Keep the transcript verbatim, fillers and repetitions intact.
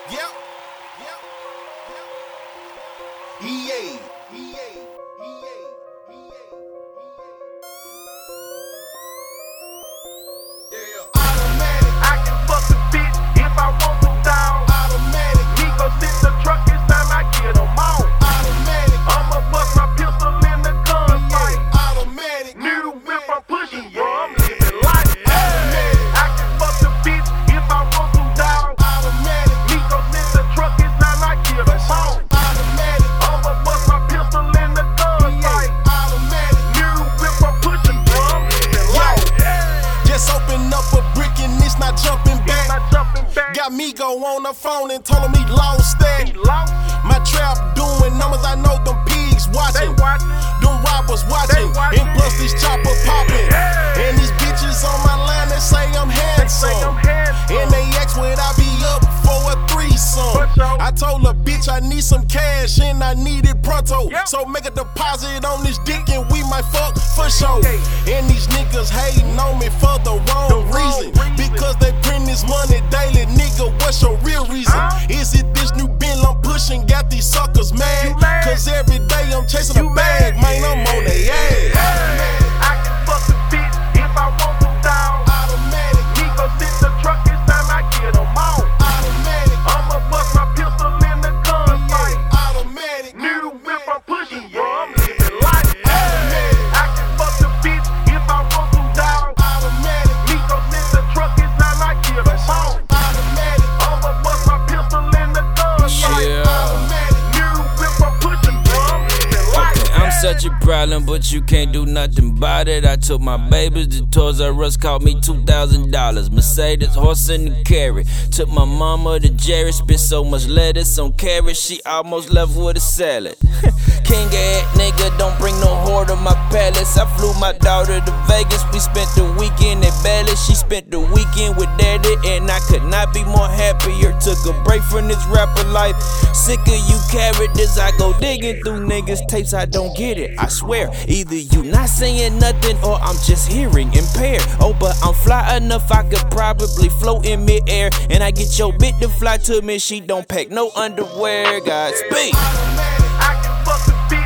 Yep. Yep. Yep. E A. E A. E A. E A. Yeah. Automatic. I can fuck a bitch if I want to, dog. Automatic. Nico sit the truck, it's time I get them out. Automatic. I'ma bust my pistol in the gunfight. Automatic. New whip I'm pushing, bro, I'm living life. I can fuck a bitch if I want to, dog. Automatic. Nico sit the truck, it's time I get them out. Automatic. I'ma bust my pistol in the gunfight. Automatic. New whip I'm pushing, bro, I'm living life. Just open up a brick and it's not jumping back. Not jumping back. Got Migo on the phone and told him he lost that. He lost. My trap doing numbers, I know them pigs They watching. watching. Them robbers watching. They watching. And plus this chopper popping. Yeah. And these bitches on my line, they say I'm handsome. Say I'm handsome. And they ask would I be up for a threesome. For sure. I told her, bitch, I need some cash and I need it pronto. Yep. So make a deposit on this dick and we might fuck for sure. Okay. And these niggas hating on me for the wrong, The wrong reason. reason. Because they print this money daily, nigga, what's your real reason? Huh? Is it this new bill I'm pushing got these suckers mad? You mad? Cause every day I'm chasing You a bag, mad? man, I'm on they ass. I can fuck a bitch if I want to, dog. Automatic, Nico sit the truck, it's time I get them out. automatic, I'ma bust my pistol in the gunfight. automatic, New whip I'm pushing, bro, I'm living life. I can fuck a bitch if I want to, dog. automatic, Nico sit the truck, it's time I get them out. automatic, I'ma bust my pistol in the gunfight. Yeah. automatic. New whip I'm pushing, bro, I'm living life. I'm such a problem, but you can't do nothing about it. I took my babies to Toys R Us, cost me two thousand dollars. Mercedes, horse and a carrot. Took my mama to Jerry, spent so much lettuce on carrots, she almost left with a salad. King ass nigga, don't bring no whore to my palace. I flew my daughter to Vegas, we spent the weekend at Ballet. She spent the weekend with daddy, and I could not be more happier. Took a break from this rapper life. Sick of you characters, I go digging through niggas' tapes, I don't get it, I swear. Either you not saying nothing or I'm just hearing impaired. Oh, but I'm fly enough, I could probably float in midair. And I get your bitch to fly to me, she don't pack no underwear. Godspeed. I can fuck a bitch